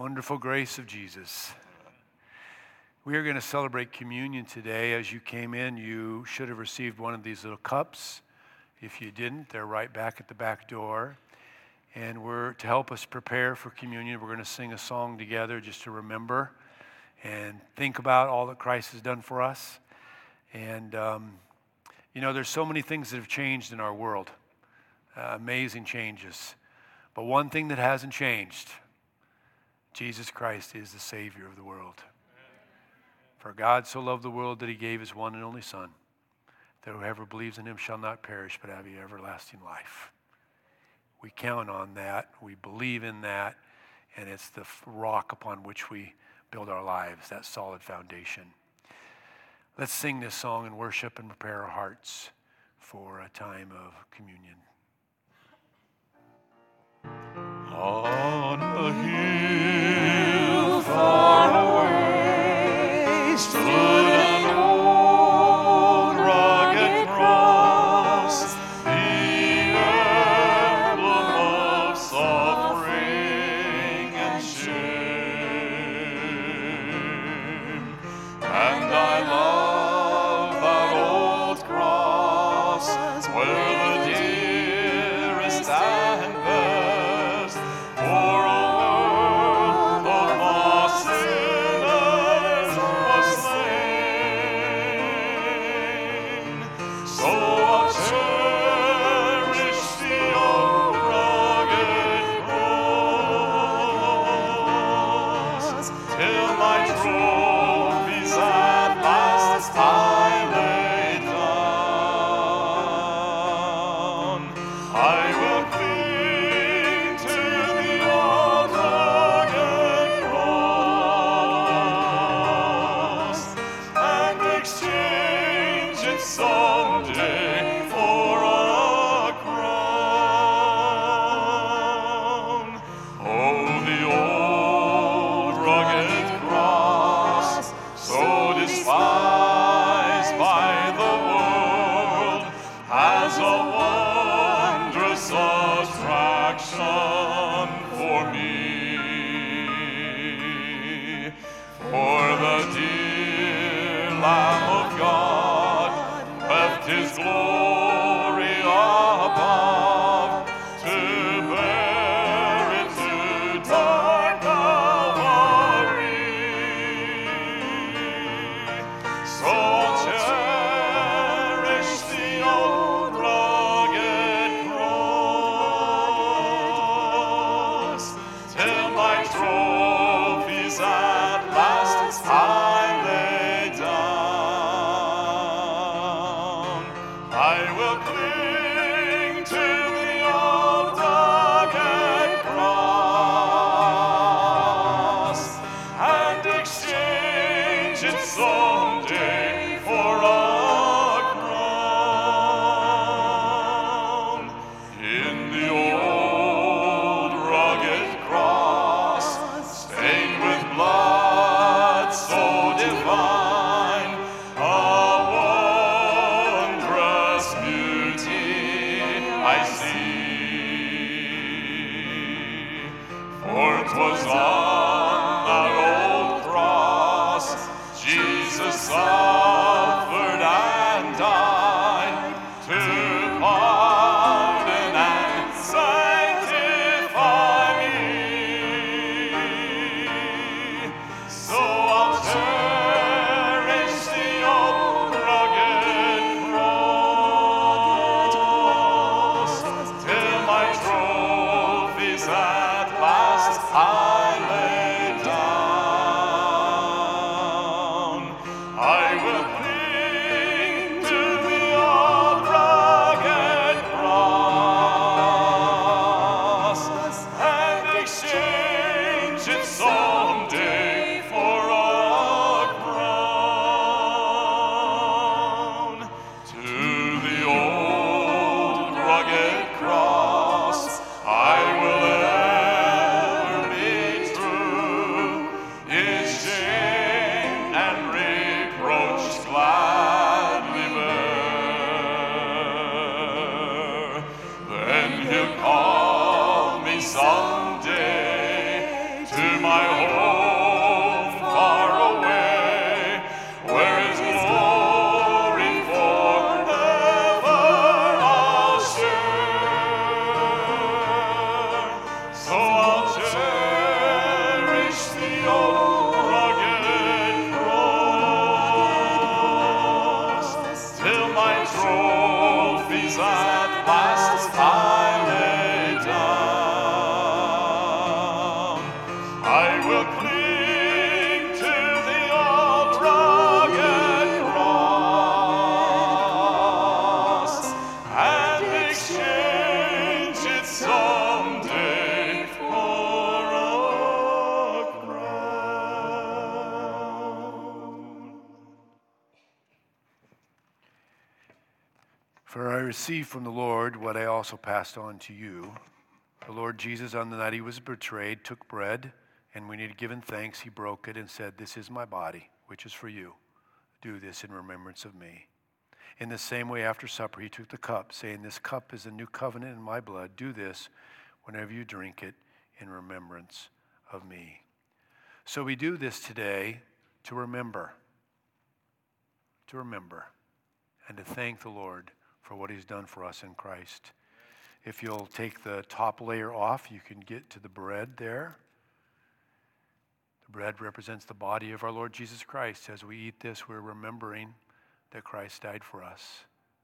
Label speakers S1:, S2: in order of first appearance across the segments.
S1: Wonderful grace of Jesus. We are going to celebrate communion today. As you came in, you should have received one of these little cups. If you didn't, they're right back at the back door. And to help us prepare for communion, we're going to sing a song together just to remember and think about all that Christ has done for us. And, there's so many things that have changed in our world, amazing changes. But one thing that hasn't changed, Jesus Christ is the Savior of the world. For God so loved the world that he gave his one and only Son, that whoever believes in him shall not perish but have everlasting life. We count on that, we believe in that, and it's the rock upon which we build our lives, that solid foundation. Let's sing this song and worship and prepare our hearts for a time of communion.
S2: On a hill far away stood an old rugged cross, the emblem of suffering and shame. And I love that old cross where the dearest and best for a world of lost sinners was slain. So I'll cherish the old rugged cross till my trophies at last I lay down. I will cling to the old rugged cross and exchange it someday for a crown. Oh, the old rugged cross, so despised by the world, has a wondrous attraction for me. For the dear Lamb of God left his glory above to bear it to dark Calvary. So cherish the old rugged cross till my trophies at last I lay down. I
S1: For I received from the Lord what I also passed on to you. The Lord Jesus, on the night he was betrayed, took bread, and when he had given thanks, he broke it and said, "This is my body, which is for you. Do this in remembrance of me." In the same way, after supper, he took the cup, saying, "This cup is a new covenant in my blood. Do this whenever you drink it in remembrance of me." So we do this today to remember, and to thank the Lord for what he's done for us in Christ. If you'll take the top layer off, you can get to the bread there. The bread represents the body of our Lord Jesus Christ. As we eat this, we're remembering that Christ died for us.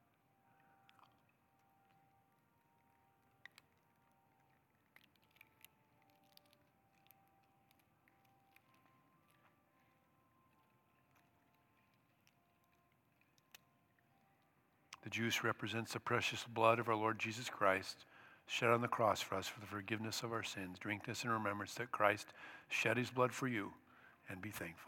S1: The juice represents the precious blood of our Lord Jesus Christ, shed on the cross for us for the forgiveness of our sins. Drink this in remembrance that Christ shed his blood for you, and be thankful.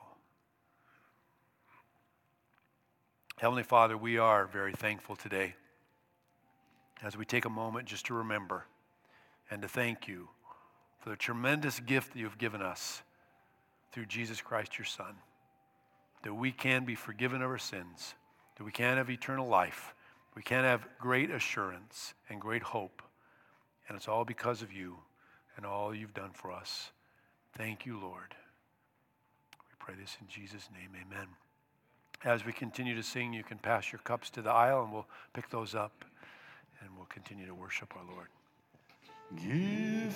S1: Heavenly Father, we are very thankful today as we take a moment just to remember and to thank you for the tremendous gift that you've given us through Jesus Christ, your Son, that we can be forgiven of our sins, that we can have eternal life, we can have great assurance and great hope, and it's all because of you and all you've done for us. Thank you, Lord. We pray this in Jesus' name, amen. As we continue to sing, you can pass your cups to the aisle, and we'll pick those up, and we'll continue to worship our Lord.
S2: Give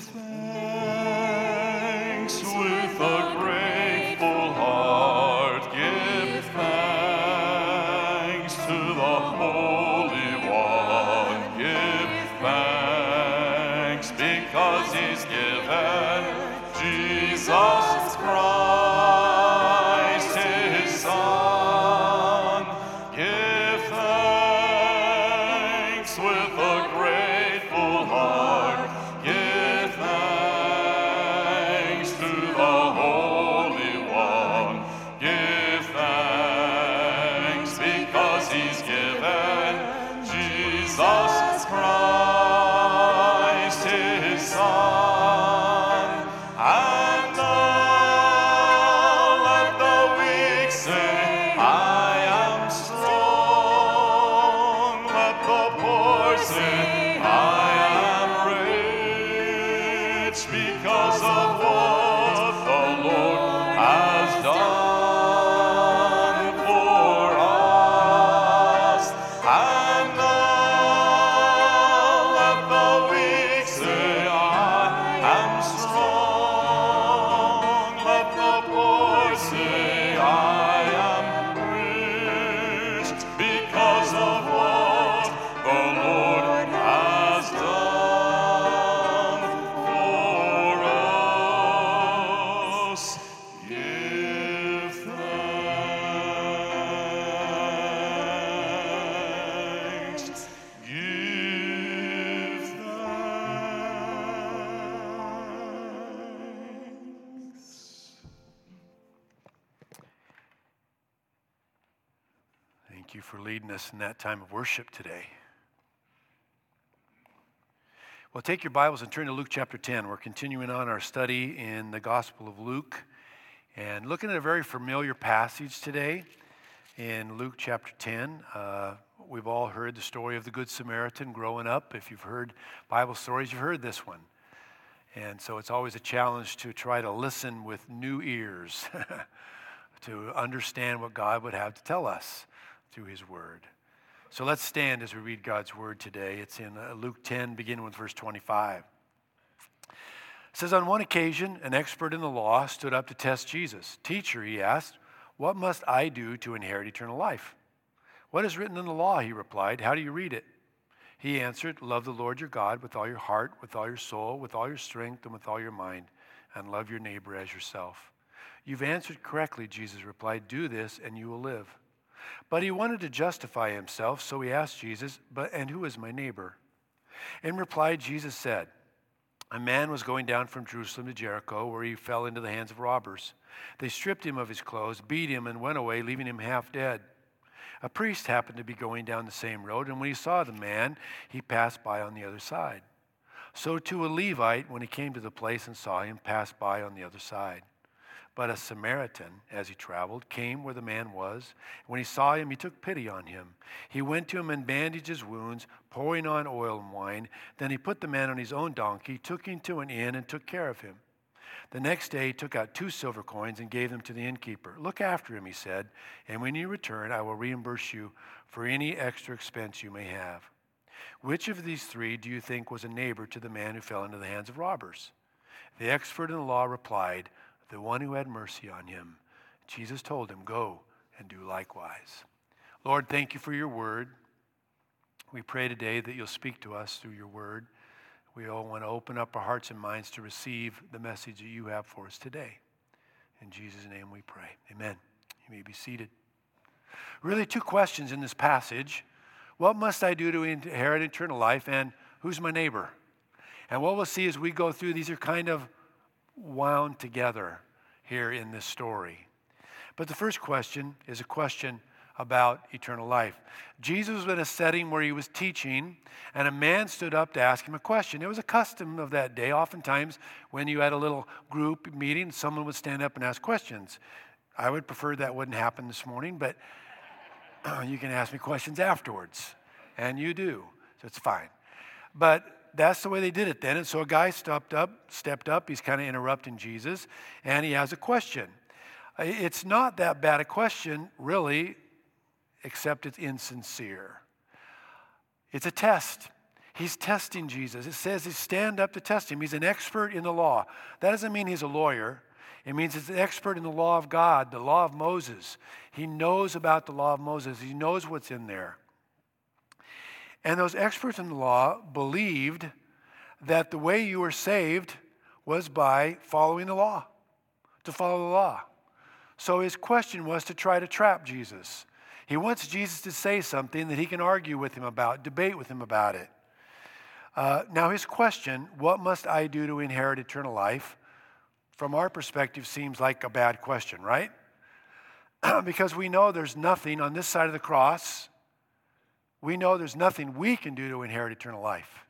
S2: thanks with a grateful heart. Give thanks to the Holy One. Give thanks because he's given Jesus Christ, his Son. Give thanks with a grateful heart. Give thanks to the Holy One. Give thanks because he's given Jesus Christ, his Son. And now let the weak say, I am strong. Let the poor say, I am rich because of what the Lord has done for us. And now let the weak say, I am strong. Let the poor say, I am rich because of what the Lord has done for us. Give thanks. Give thanks.
S1: Thank you for leading us in that time of worship today. Well, take your Bibles and turn to Luke chapter 10. We're continuing on our study in the Gospel of Luke and looking at a very familiar passage today in Luke chapter 10. We've all heard the story of the Good Samaritan growing up. If you've heard Bible stories, you've heard this one. And so it's always a challenge to try to listen with new ears to understand what God would have to tell us through his word. So let's stand as we read God's word today. It's in Luke 10, beginning with verse 25. It says, on one occasion, an expert in the law stood up to test Jesus. Teacher, he asked, what must I do to inherit eternal life? What is written in the law? He replied. How do you read it? He answered, love the Lord your God with all your heart, with all your soul, with all your strength, and with all your mind, and love your neighbor as yourself. You've answered correctly, Jesus replied. Do this and you will live. But he wanted to justify himself, so he asked Jesus, and who is my neighbor? In reply, Jesus said, a man was going down from Jerusalem to Jericho, where he fell into the hands of robbers. They stripped him of his clothes, beat him, and went away, leaving him half dead. A priest happened to be going down the same road, and when he saw the man, he passed by on the other side. So too a Levite, when he came to the place and saw him, passed by on the other side. But a Samaritan, as he traveled, came where the man was. When he saw him, he took pity on him. He went to him and bandaged his wounds, pouring on oil and wine. Then he put the man on his own donkey, took him to an inn, and took care of him. The next day he took out 2 silver coins and gave them to the innkeeper. Look after him, he said, and when you return, I will reimburse you for any extra expense you may have. Which of these 3 do you think was a neighbor to the man who fell into the hands of robbers? The expert in the law replied, the one who had mercy on him. Jesus told him, go and do likewise. Lord, thank you for your word. We pray today that you'll speak to us through your word. We all want to open up our hearts and minds to receive the message that you have for us today. In Jesus' name we pray. Amen. You may be seated. Really 2 questions in this passage. What must I do to inherit eternal life? And who's my neighbor? And what we'll see as we go through, these are kind of wound together here in this story. But the first question is a question about eternal life. Jesus was in a setting where he was teaching, and a man stood up to ask him a question. It was a custom of that day. Oftentimes, when you had a little group meeting, someone would stand up and ask questions. I would prefer that wouldn't happen this morning, but you can ask me questions afterwards, and you do, so it's fine. But that's the way they did it then. And so a guy stepped up. He's kind of interrupting Jesus, and he has a question. It's not that bad a question, really, except it's insincere. It's a test. He's testing Jesus. It says he stand up to test him. He's an expert in the law. That doesn't mean he's a lawyer. It means he's an expert in the law of God, the law of Moses. He knows about the law of Moses. He knows what's in there. And those experts in the law believed that the way you were saved was by following the law, to follow the law. So his question was to try to trap Jesus. He wants Jesus to say something that he can argue with him about, debate with him about it. Now his question, what must I do to inherit eternal life, from our perspective seems like a bad question, right? Because we know there's nothing on this side of the cross. We know there's nothing we can do to inherit eternal life.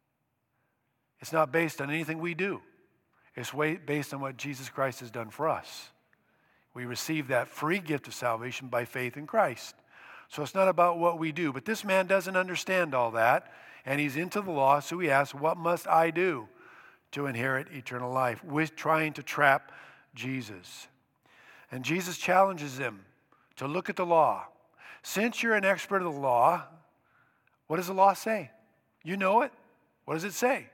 S1: It's not based on anything we do. It's based on what Jesus Christ has done for us. We receive that free gift of salvation by faith in Christ. So it's not about what we do. But this man doesn't understand all that, and he's into the law, so he asks, what must I do to inherit eternal life? With trying to trap Jesus. And Jesus challenges him to look at the law. Since you're an expert of the law, what does the law say? You know it. What does it say?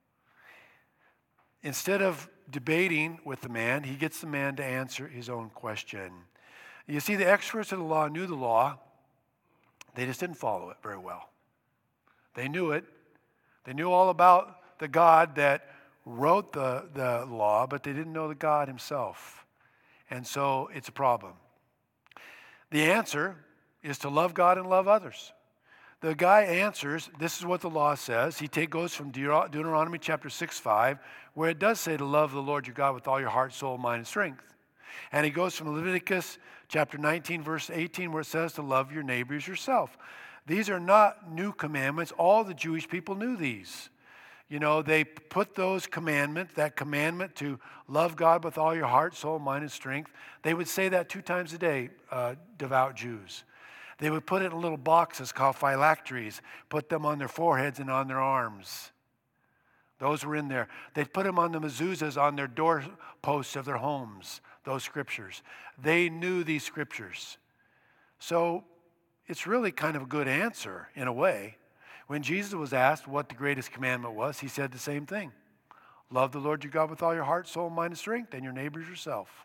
S1: Instead of debating with the man, he gets the man to answer his own question. You see, the experts of the law knew the law. They just didn't follow it very well. They knew it. They knew all about the God that wrote the law, but they didn't know the God himself. And so it's a problem. The answer is to love God and love others. The guy answers, this is what the law says. He goes from Deuteronomy chapter 6:5, where it does say to love the Lord your God with all your heart, soul, mind, and strength. And he goes from Leviticus chapter 19, verse 18, where it says to love your neighbor as yourself. These are not new commandments. All the Jewish people knew these. You know, they put that commandment to love God with all your heart, soul, mind, and strength. They would say that 2 times a day, devout Jews. They would put it in little boxes called phylacteries, put them on their foreheads and on their arms. Those were in there. They'd put them on the mezuzahs on their doorposts of their homes, those scriptures. They knew these scriptures. So it's really kind of a good answer in a way. When Jesus was asked what the greatest commandment was, he said the same thing. Love the Lord your God with all your heart, soul, mind, and strength, and your neighbors yourself.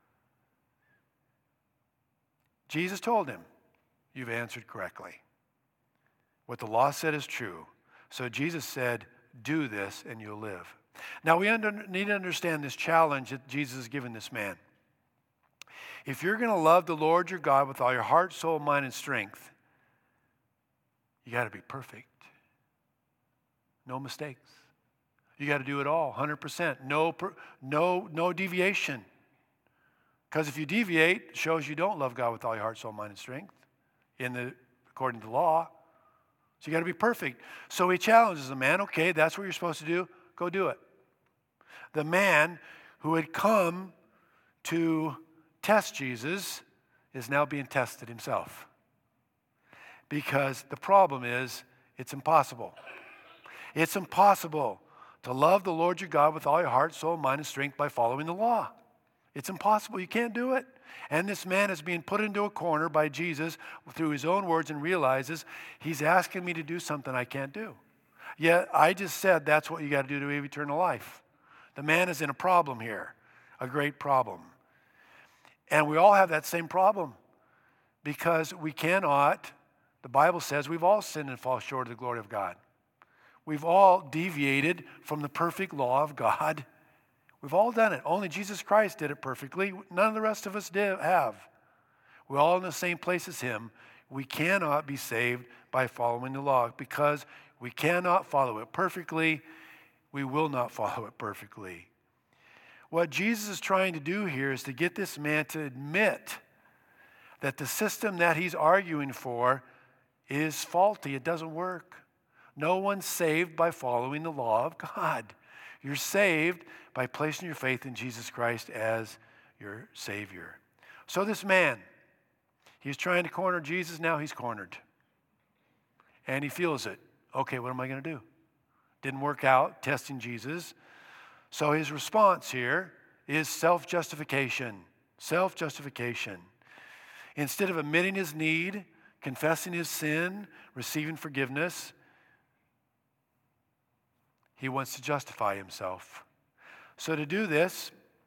S1: Jesus told him, you've answered correctly. What the law said is true. So Jesus said, do this and you'll live. Now we need to understand this challenge that Jesus has given this man. If you're going to love the Lord your God with all your heart, soul, mind, and strength, you got to be perfect. No mistakes. You got to do it all, 100%. No deviation. Because if you deviate, it shows you don't love God with all your heart, soul, mind, and strength. according to the law. So you got to be perfect. So he challenges the man, okay, that's what you're supposed to do. Go do it. The man who had come to test Jesus is now being tested himself. Because the problem is, it's impossible. It's impossible to love the Lord your God with all your heart, soul, mind, and strength by following the law. It's impossible. You can't do it. And this man is being put into a corner by Jesus through his own words and realizes he's asking me to do something I can't do. Yet I just said that's what you got to do to have eternal life. The man is in a problem here, a great problem. And we all have that same problem because we cannot, the Bible says we've all sinned and fall short of the glory of God. We've all deviated from the perfect law of God. We've all done it. Only Jesus Christ did it perfectly. None of the rest of us have. We're all in the same place as him. We cannot be saved by following the law because we cannot follow it perfectly. We will not follow it perfectly. What Jesus is trying to do here is to get this man to admit that the system that he's arguing for is faulty. It doesn't work. No one's saved by following the law of God. You're saved by placing your faith in Jesus Christ as your Savior. So this man, he's trying to corner Jesus. Now he's cornered. And he feels it. Okay, what am I going to do? Didn't work out, testing Jesus. So his response here is self-justification. Self-justification. Instead of admitting his need, confessing his sin, receiving forgiveness, he wants to justify himself. So to do this,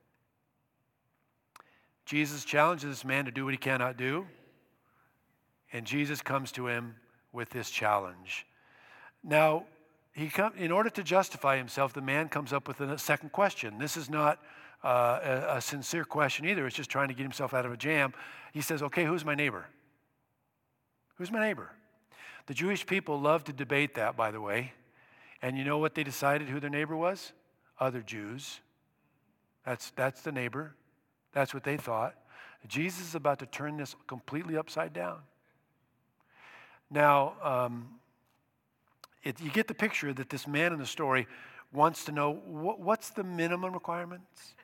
S1: Jesus challenges this man to do what he cannot do. And Jesus comes to him with this challenge. Now, in order to justify himself, the man comes up with a second question. This is not a sincere question either. It's just trying to get himself out of a jam. He says, okay, who's my neighbor? Who's my neighbor? The Jewish people love to debate that, by the way. And you know what they decided who their neighbor was? Other Jews. That's the neighbor. That's what they thought. Jesus is about to turn this completely upside down. Now, you get the picture that this man in the story wants to know what's the minimum requirements?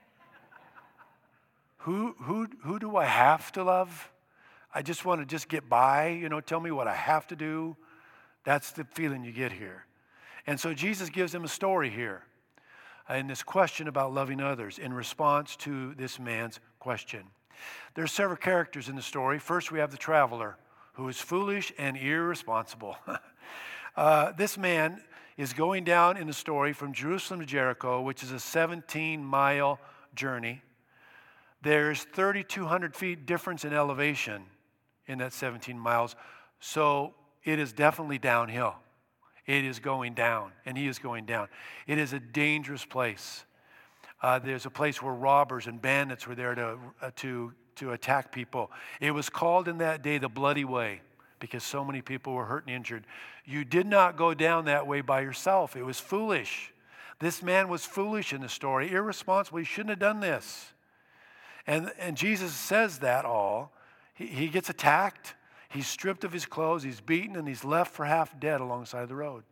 S1: Who do I have to love? I just want to get by, tell me what I have to do. That's the feeling you get here. And so Jesus gives him a story here in this question about loving others in response to this man's question. There's several characters in the story. First, we have the traveler who is foolish and irresponsible. This man is going down in the story from Jerusalem to Jericho, which is a 17-mile journey. There's 3,200 feet difference in elevation in that 17 miles, so it is definitely downhill. It is going down, and he is going down. It is a dangerous place. There's a place where robbers and bandits were there to attack people. It was called in that day the Bloody Way because so many people were hurt and injured. You did not go down that way by yourself. It was foolish. This man was foolish in the story, irresponsible. He shouldn't have done this. And Jesus says that all. He gets attacked. He's stripped of his clothes, he's beaten, and he's left for half dead alongside the road.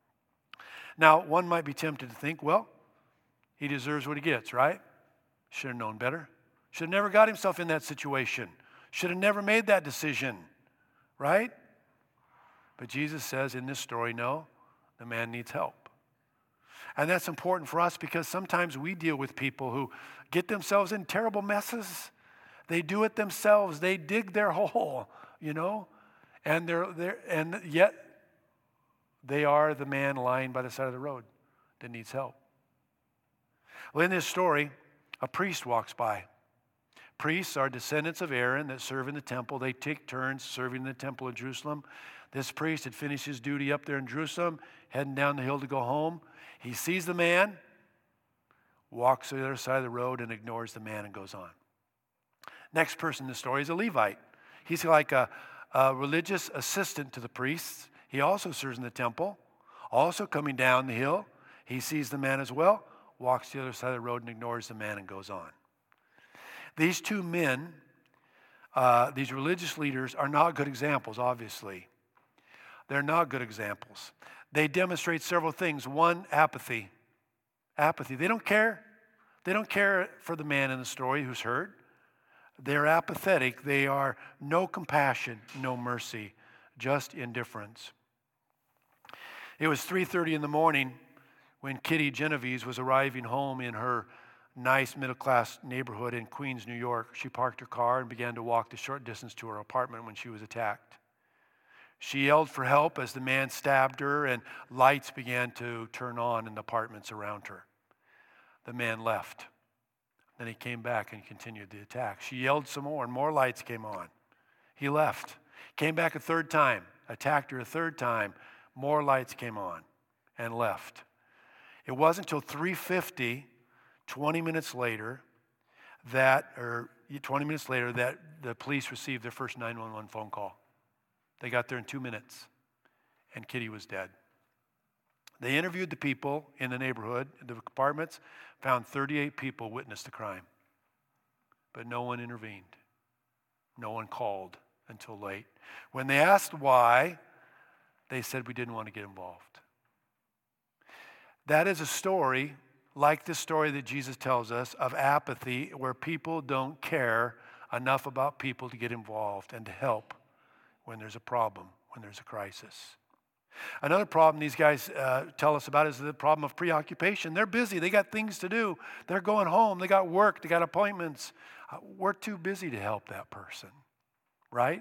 S1: Now, one might be tempted to think, well, he deserves what he gets, right? Should have known better. Should have never got himself in that situation. Should have never made that decision, right? But Jesus says in this story, no, the man needs help. And that's important for us because sometimes we deal with people who get themselves in terrible messes. They do it themselves. They dig their hole. And and yet they are the man lying by the side of the road that needs help. Well, in this story, a priest walks by. Priests are descendants of Aaron that serve in the temple. They take turns serving in the temple of Jerusalem. This priest had finished his duty up there in Jerusalem, heading down the hill to go home. He sees the man, walks to the other side of the road, and ignores the man and goes on. Next person in the story is a Levite. He's like a religious assistant to the priests. He also serves in the temple. Also coming down the hill, he sees the man as well, walks to the other side of the road and ignores the man and goes on. These two men these religious leaders are not good examples, obviously. They're not good examples. They demonstrate several things. One, apathy. Apathy. They don't care. They don't care for the man in the story who's hurt. They're apathetic. They are no compassion, no mercy, just indifference. It was 3:30 in the morning when Kitty Genovese was arriving home in her nice middle-class neighborhood in Queens, New York. She parked her car and began to walk the short distance to her apartment when she was attacked. She yelled for help as the man stabbed her and lights began to turn on in the apartments around her. The man left. Then he came back and continued the attack. She yelled some more and more lights came on. He left. Came back a third time. Attacked her a third time. More lights came on and left. It wasn't until 3:50, 20 minutes later, that the police received their first 911 phone call. They got there in 2 minutes, and Kitty was dead. They interviewed the people in the neighborhood, the apartments, found 38 people witnessed the crime. But no one intervened. No one called until late. When they asked why, they said we didn't want to get involved. That is a story like this story that Jesus tells us of apathy, where people don't care enough about people to get involved and to help when there's a problem, when there's a crisis. Another problem these guys tell us about is the problem of preoccupation. They're busy. They got things to do. They're going home. They got work. They got appointments. We're too busy to help that person, right?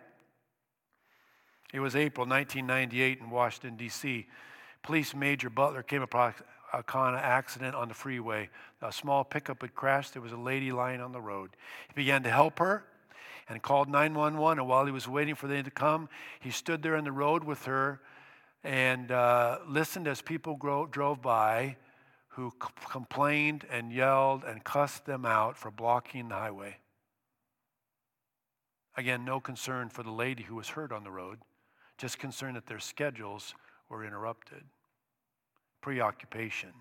S1: It was April 1998 in Washington, D.C. Police Major Butler came across a accident on the freeway. A small pickup had crashed. There was a lady lying on the road. He began to help her and called 911. And while he was waiting for them to come, he stood there on the road with her and listened as people drove by who complained and yelled and cussed them out for blocking the highway. Again, no concern for the lady who was hurt on the road, just concern that their schedules were interrupted. Preoccupation.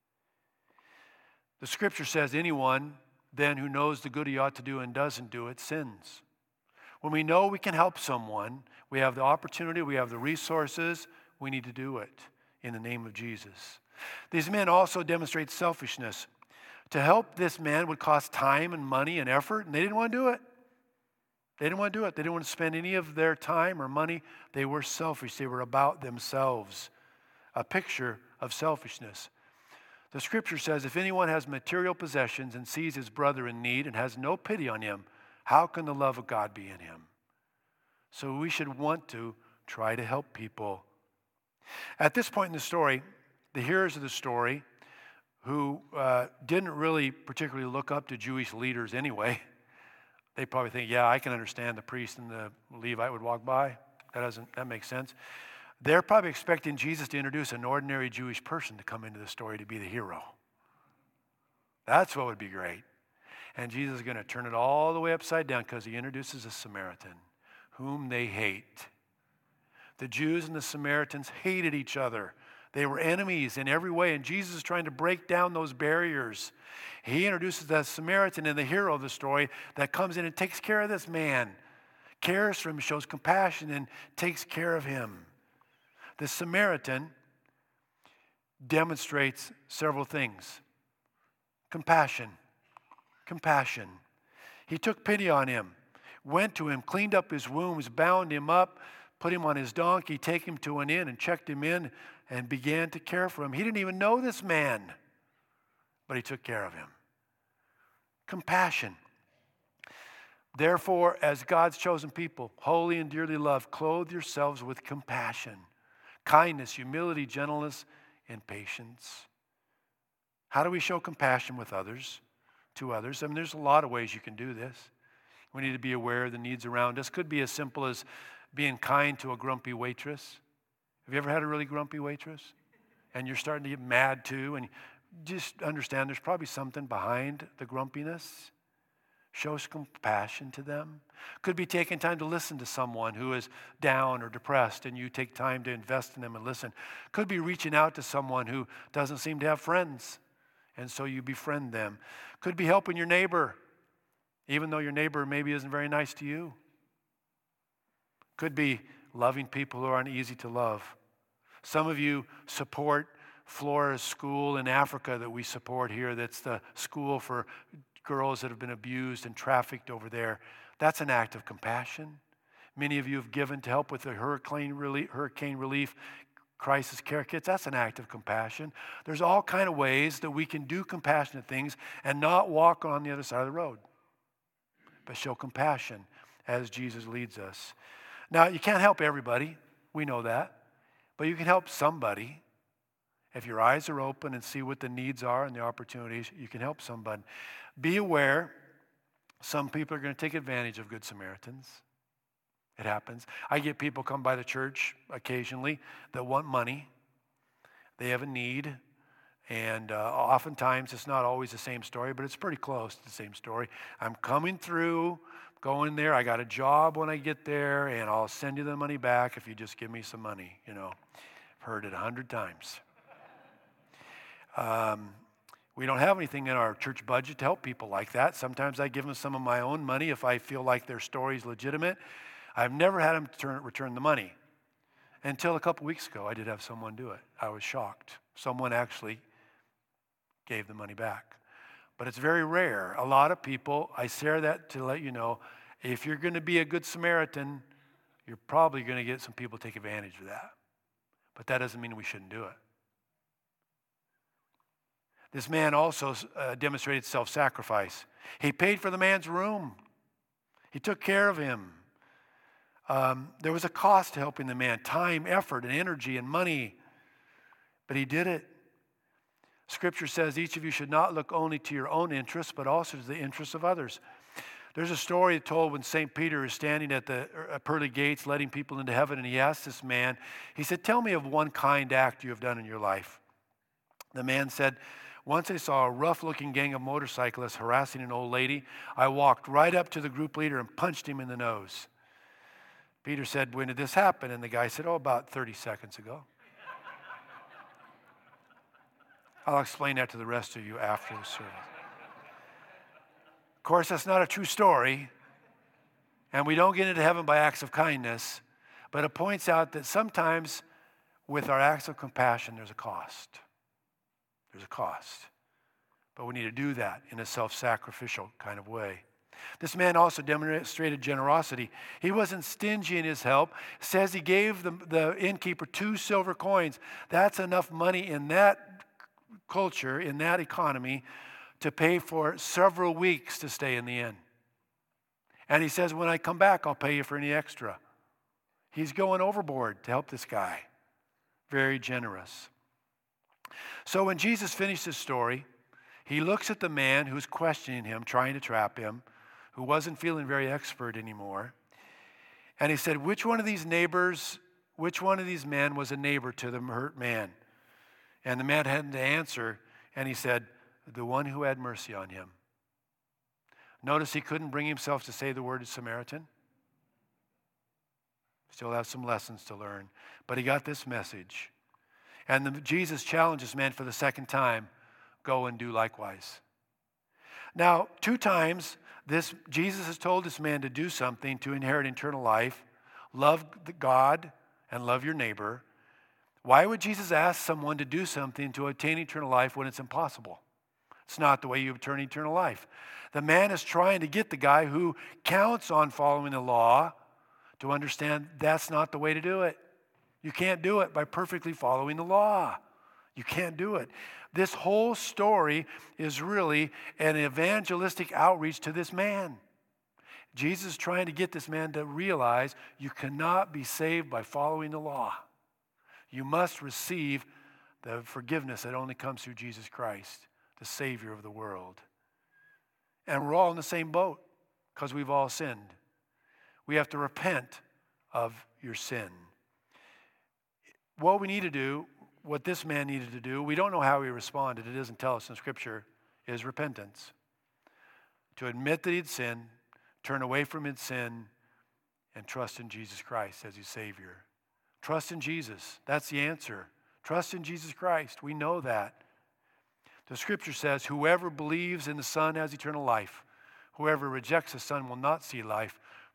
S1: The scripture says anyone then who knows the good he ought to do and doesn't do it sins. When we know we can help someone, we have the opportunity, we have the resources, we need to do it in the name of Jesus. These men also demonstrate selfishness. To help this man would cost time and money and effort, and they didn't want to do it. They didn't want to do it. They didn't want to spend any of their time or money. They were selfish. They were about themselves. A picture of selfishness. The scripture says, if anyone has material possessions and sees his brother in need and has no pity on him, how can the love of God be in him? So we should want to try to help people. At this point in the story, the hearers of the story, who didn't really particularly look up to Jewish leaders anyway, they probably think, yeah, I can understand the priest and the Levite would walk by. That makes sense. They're probably expecting Jesus to introduce an ordinary Jewish person to come into the story to be the hero. That's what would be great. And Jesus is going to turn it all the way upside down because he introduces a Samaritan whom they hate. The Jews and the Samaritans hated each other. They were enemies in every way, and Jesus is trying to break down those barriers. He introduces the Samaritan and the hero of the story that comes in and takes care of this man, cares for him, shows compassion, and takes care of him. The Samaritan demonstrates several things. Compassion. He took pity on him, went to him, cleaned up his wounds, bound him up, put him on his donkey, take him to an inn and checked him in and began to care for him. He didn't even know this man, but he took care of him. Compassion. Therefore, as God's chosen people, holy and dearly loved, clothe yourselves with compassion, kindness, humility, gentleness, and patience. How do we show compassion with others, to others? I mean, there's a lot of ways you can do this. We need to be aware of the needs around us. Could be as simple as being kind to a grumpy waitress. Have you ever had a really grumpy waitress? And you're starting to get mad too, and just understand there's probably something behind the grumpiness. Show some compassion to them. Could be taking time to listen to someone who is down or depressed, and you take time to invest in them and listen. Could be reaching out to someone who doesn't seem to have friends, and so you befriend them. Could be helping your neighbor, even though your neighbor maybe isn't very nice to you. Could be loving people who aren't easy to love. Some of you support Flora's school in Africa that we support here. That's the school for girls that have been abused and trafficked over there. That's an act of compassion. Many of you have given to help with the hurricane relief crisis care kits. That's an act of compassion. There's all kind of ways that we can do compassionate things and not walk on the other side of the road, but show compassion as Jesus leads us. Now, you can't help everybody. We know that. But you can help somebody. If your eyes are open and see what the needs are and the opportunities, you can help somebody. Be aware, some people are going to take advantage of Good Samaritans. It happens. I get people come by the church occasionally that want money. They have a need. And oftentimes, it's not always the same story, but it's pretty close to the same story. I'm coming through, going there. I got a job when I get there, and I'll send you the money back if you just give me some money. You know, I've heard it 100 times. We don't have anything in our church budget to help people like that. Sometimes I give them some of my own money if I feel like their story is legitimate. I've never had them return the money. Until a couple weeks ago, I did have someone do it. I was shocked. Someone actually gave the money back. But it's very rare. A lot of people, I share that to let you know, if you're going to be a good Samaritan, you're probably going to get some people take advantage of that. But that doesn't mean we shouldn't do it. This man also demonstrated self-sacrifice. He paid for the man's room. He took care of him. There was a cost to helping the man, time, effort, and energy, and money. But he did it. Scripture says each of you should not look only to your own interests, but also to the interests of others. There's a story told when St. Peter is standing at the pearly gates letting people into heaven, and he asked this man, he said, "Tell me of one kind act you have done in your life." The man said, "Once I saw a rough-looking gang of motorcyclists harassing an old lady. I walked right up to the group leader and punched him in the nose." Peter said, "When did this happen?" And the guy said, "Oh, about 30 seconds ago." I'll explain that to the rest of you after the service. Of course, that's not a true story, and we don't get into heaven by acts of kindness, but it points out that sometimes with our acts of compassion, there's a cost. There's a cost. But we need to do that in a self-sacrificial kind of way. This man also demonstrated generosity. He wasn't stingy in his help. It says he gave the innkeeper 2 silver coins. That's enough money in that culture, in that economy, to pay for several weeks to stay in the inn. And he says, when I come back, I'll pay you for any extra. He's going overboard to help this guy. Very generous. So when Jesus finished his story, he looks at the man who's questioning him, trying to trap him, who wasn't feeling very expert anymore. And he said, which one of these men was a neighbor to the hurt man? And the man had to answer, and he said, the one who had mercy on him. Notice he couldn't bring himself to say the word Samaritan. Still have some lessons to learn. But he got this message. And Jesus challenged this man for the second time, go and do likewise. Now, 2 times, Jesus has told this man to do something to inherit eternal life. Love God and love your neighbor. Why would Jesus ask someone to do something to attain eternal life when it's impossible? It's not the way you obtain eternal life. The man is trying to get the guy who counts on following the law to understand that's not the way to do it. You can't do it by perfectly following the law. You can't do it. This whole story is really an evangelistic outreach to this man. Jesus is trying to get this man to realize you cannot be saved by following the law. You must receive the forgiveness that only comes through Jesus Christ, the Savior of the world. And we're all in the same boat because we've all sinned. We have to repent of your sin. What we need to do, what this man needed to do, we don't know how he responded. It doesn't tell us in Scripture, is repentance. To admit that he'd sinned, turn away from his sin, and trust in Jesus Christ as his Savior. Trust in Jesus. That's the answer. Trust in Jesus Christ. We know that. The Scripture says, whoever believes in the Son has eternal life. Whoever rejects the Son will not see life,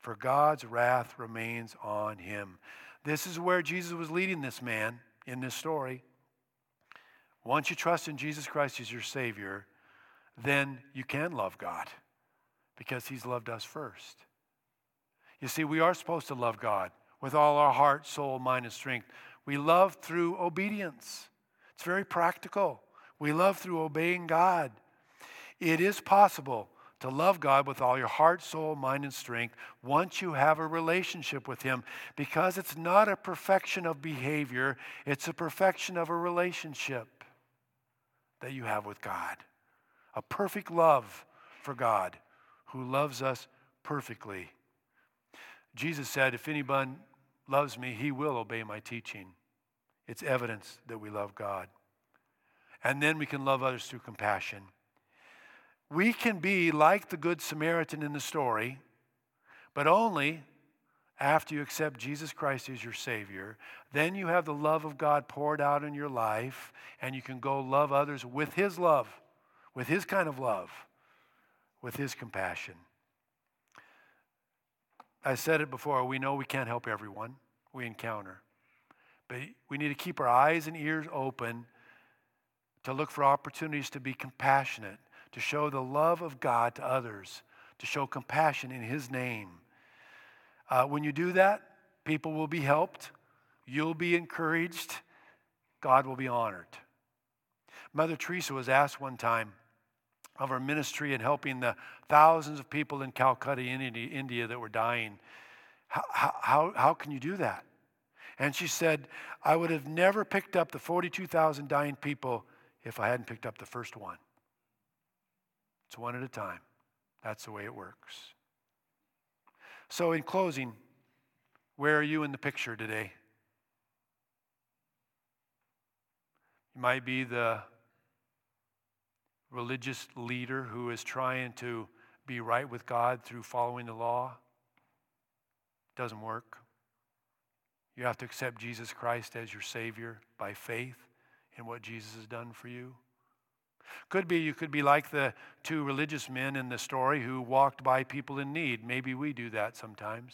S1: for God's wrath remains on him. This is where Jesus was leading this man in this story. Once you trust in Jesus Christ as your Savior, then you can love God because he's loved us first. You see, we are supposed to love God with all our heart, soul, mind, and strength. We love through obedience. It's very practical. We love through obeying God. It is possible to love God with all your heart, soul, mind, and strength once you have a relationship with him, because it's not a perfection of behavior, it's a perfection of a relationship that you have with God. A perfect love for God who loves us perfectly. Jesus said, if anyone loves me, he will obey my teaching. It's evidence that we love God. And then we can love others through compassion. We can be like the Good Samaritan in the story, but only after you accept Jesus Christ as your Savior. Then you have the love of God poured out in your life, and you can go love others with his love, with his kind of love, with his compassion. I said it before, we know we can't help everyone we encounter, but we need to keep our eyes and ears open to look for opportunities to be compassionate, to show the love of God to others, to show compassion in his name. When you do that, people will be helped, you'll be encouraged, God will be honored. Mother Teresa was asked one time of her ministry and helping the thousands of people in Calcutta, India that were dying. How can you do that? And she said, I would have never picked up the 42,000 dying people if I hadn't picked up the first one. It's one at a time. That's the way it works. So in closing, where are you in the picture today? You might be the religious leader who is trying to be right with God through following the law. Doesn't work. You have to accept Jesus Christ as your Savior by faith in what Jesus has done for you. You could be like the two religious men in the story who walked by people in need. Maybe we do that sometimes.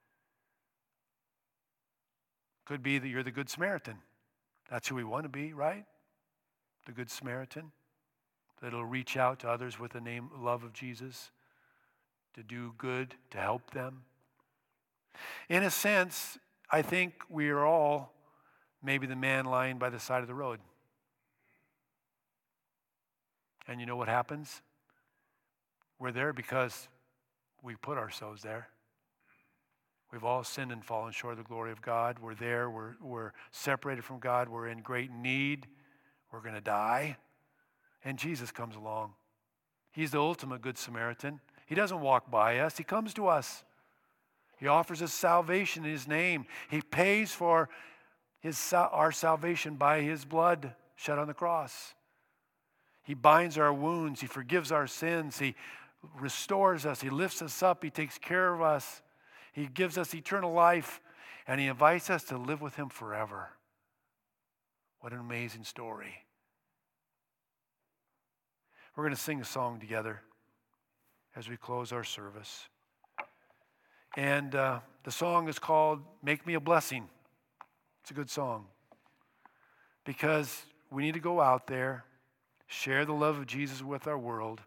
S1: Could be that you're the Good Samaritan. That's who we want to be, right? The Good Samaritan. That'll reach out to others with the love of Jesus, to do good, to help them. In a sense, I think we are all maybe the man lying by the side of the road. And you know what happens? We're there because we put ourselves there. We've all sinned and fallen short of the glory of God. We're there. We're separated from God. We're in great need. We're going to die. And Jesus comes along. He's the ultimate Good Samaritan. He doesn't walk by us. He comes to us. He offers us salvation in his name. He pays for our salvation by his blood shed on the cross. He binds our wounds. He forgives our sins. He restores us. He lifts us up. He takes care of us. He gives us eternal life. And he invites us to live with him forever. What an amazing story. We're going to sing a song together as we close our service. And the song is called Make Me a Blessing. It's a good song because we need to go out there, share the love of Jesus with our world,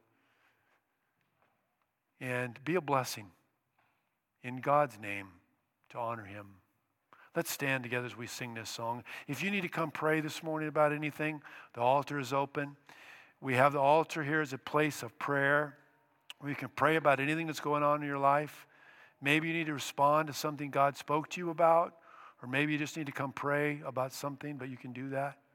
S1: and be a blessing in God's name to honor him. Let's stand together as we sing this song. If you need to come pray this morning about anything, the altar is open. We have the altar here as a place of prayer where you can pray about anything that's going on in your life. Maybe you need to respond to something God spoke to you about, or maybe you just need to come pray about something, but you can do that.